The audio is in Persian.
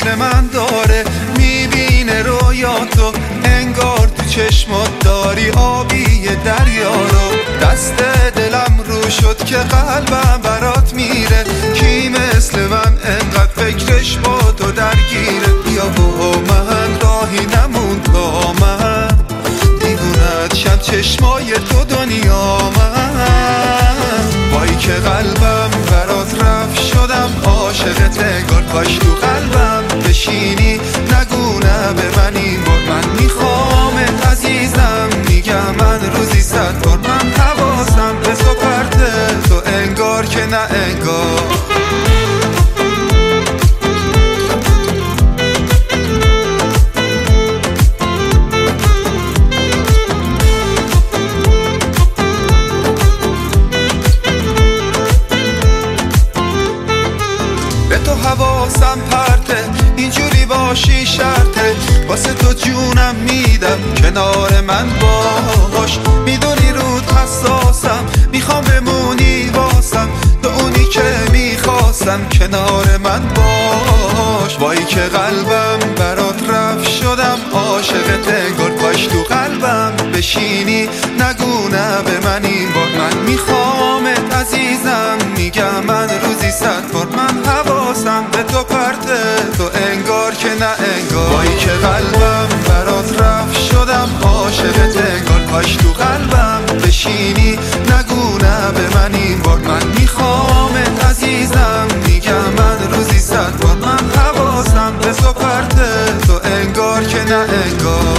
مثل من داره، میبینه رویاتو انگار تو چشمات داری آبی دریا رو. دست دلم رو شد که قلبم برات میره، کی مثل من انقدر فکرش با تو درگیره. بیا با من راهی نمون تا من دیوونت شم، چشمای تو دنیا من. وای که قلبم برات رفت شدم عاشقت، انگار کاش تو قلبم بشینی نگو نه به من این بار. من میخوامت عزیزم، میگم من روزی 100 بار. من حواسم به تو پرته، تو انگار که نه انگار. به تو حواسم پرته، اینجوری باشی شرطه، واسه تو جونم میدم کنار من باش. میدونی رود حساسم، میخوام بمونی واسم، تو اونی که میخواستم کنار من باش. وای که قلبم برات رفت شدم عاشقت، انگار کاش تو قلبم بشینی نگو نه به من این بار. من میخوامت عزیزم، میگم من روزی 100 بار. من حواسم به تو پرته، تو انگار که نه انگار. وای که قلبم برات رفت شدم عاشقت، انگار کاش تو قلبم بشینی نگو نه به من این بار. من میخوامت عزیزم، میگم من روزی 100 بار. من حواسم به تو پرته، تو انگار که نه انگار.